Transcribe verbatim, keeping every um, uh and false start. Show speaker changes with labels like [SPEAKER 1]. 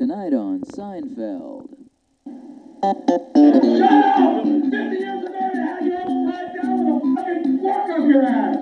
[SPEAKER 1] Tonight on Seinfeld.
[SPEAKER 2] Shut up! fifty years ago, you had your own pipe down with a fucking fork up your ass!